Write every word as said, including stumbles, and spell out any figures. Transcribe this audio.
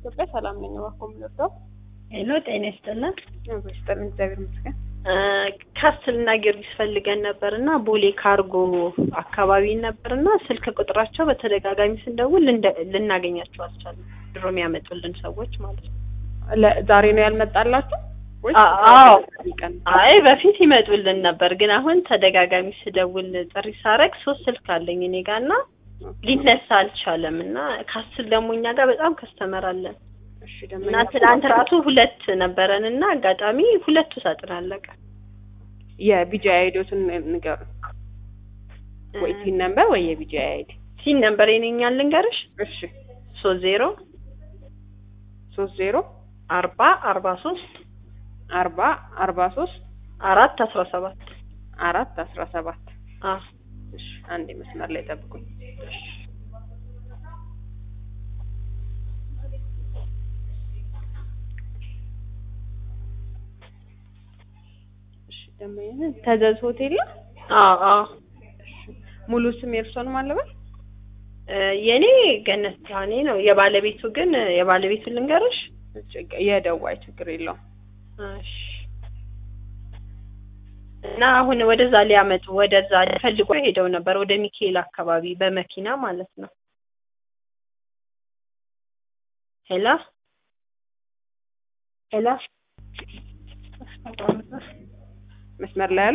ኢትዮጵያ ሰላም ነኝ ዋኮም ነው ሄሎ ጤና ይስጥልን ወይስተን እግዚአብሔር ይመስገን ካስትልና ጊዮርጊስ ፈልገን ነበርና ቦሌ ካርጎ አካባቢ ነበርና ስልክ ቁጥራቸው በተደጋጋሚ ስንደውል ልናገኛቸው አልቻለም ድሮም ያመጡልን ሰዎች ማለት ነው ዛሬ ነው ያልመጣላችሁ ወይስ አዎ አይ በፊት ይመጡልን ነበር ግን አሁን ተደጋጋሚ ስደውል ጥሪ ሳረግ ሶስት ስልክ አለኝ እኔ ጋርና ሊነሳ አልቻለምና ካስትል ደሞኛ ጋር በጣም ከስተመር አለን እሺ ደሞ እና ትላንት ራሱ ሁለት ነበረንና አጋጣሚ ሁለቱ ሳጥን አለቀ የቢጂአይ አይዲዎትን ንገሩ ወይ ሲን ነምበር ወይ የቢጂአይ አይዲ ሲን ነምበር የኔኛል ልንገርሽ እሺ ሶስት ዜሮ ሶስት ዜሮ አርባ አርባ ሶስት አርባ አርባ ሶስት አራት አስራ ሰባት አራት አስራ ሰባት አ እሺ አንዴ መስመር ላይ ጠብቁኝ እሺ ደመየነ ተዘዝ ሆቴል አዎ አዎ ሙሉ ስም የርሶን ማለበል የኔ ገነት ታኔ ነው የባለቤቱ ግን የባለቤቱ ልንገርሽ የደዋይ ችግር የለው እሺ እና አሁን ወደዛ ሊያመጡ ወደዛ ፈልጎ ሄደው ነበር ወደ ሚካኤል አካባቢ በመኪና ማለት ነው ሄሎ ሄሎ መስመር ላይ